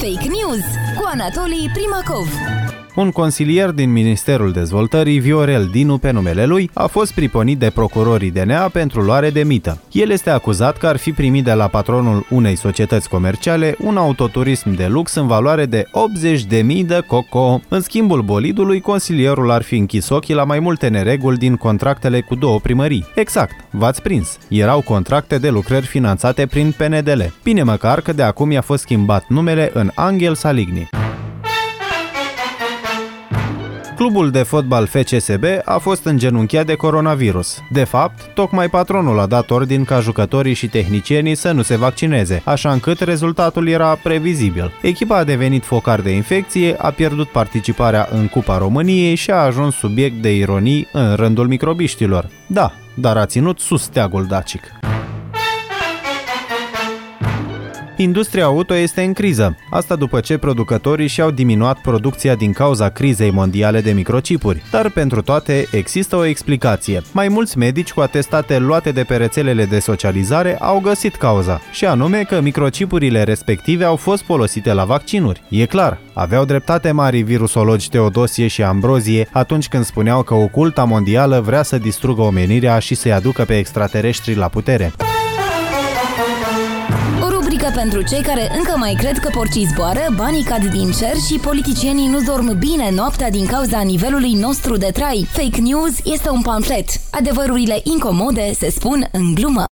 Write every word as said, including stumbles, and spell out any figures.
Fake News cu Anatolii Primacov. Un consilier din Ministerul Dezvoltării, Viorel Dinu pe numele lui, a fost priponit de procurorii D N A pentru luare de mită. El este acuzat că ar fi primit de la patronul unei societăți comerciale un autoturism de lux în valoare de optzeci de mii de coco. În schimbul bolidului, consilierul ar fi închis ochii la mai multe nereguli din contractele cu două primării. Exact, v-ați prins. Erau contracte de lucrări finanțate prin P N D L. Bine măcar că de acum i-a fost schimbat numele în Angel Saligny. Clubul de fotbal F C S B a fost îngenunchiat de coronavirus. De fapt, tocmai patronul a dat ordin ca jucătorii și tehnicienii să nu se vaccineze, așa încât rezultatul era previzibil. Echipa a devenit focar de infecție, a pierdut participarea în Cupa României și a ajuns subiect de ironii în rândul microbiștilor. Da, dar a ținut sus steagul dacic. Industria auto este în criză. Asta după ce producătorii și-au diminuat producția din cauza crizei mondiale de microchipuri. Dar pentru toate există o explicație. Mai mulți medici cu atestate luate de pe rețelele de socializare au găsit cauza, și anume că microchipurile respective au fost folosite la vaccinuri. E clar, aveau dreptate mari virusologi Teodosie și Ambrozie atunci când spuneau că oculta mondială vrea să distrugă omenirea și să-i aducă pe extraterestri la putere. Pentru cei care încă mai cred că porcii zboară, banii cad din cer și politicienii nu dorm bine noaptea din cauza nivelului nostru de trai. Fake News este un pamflet. Adevărurile incomode se spun în glumă.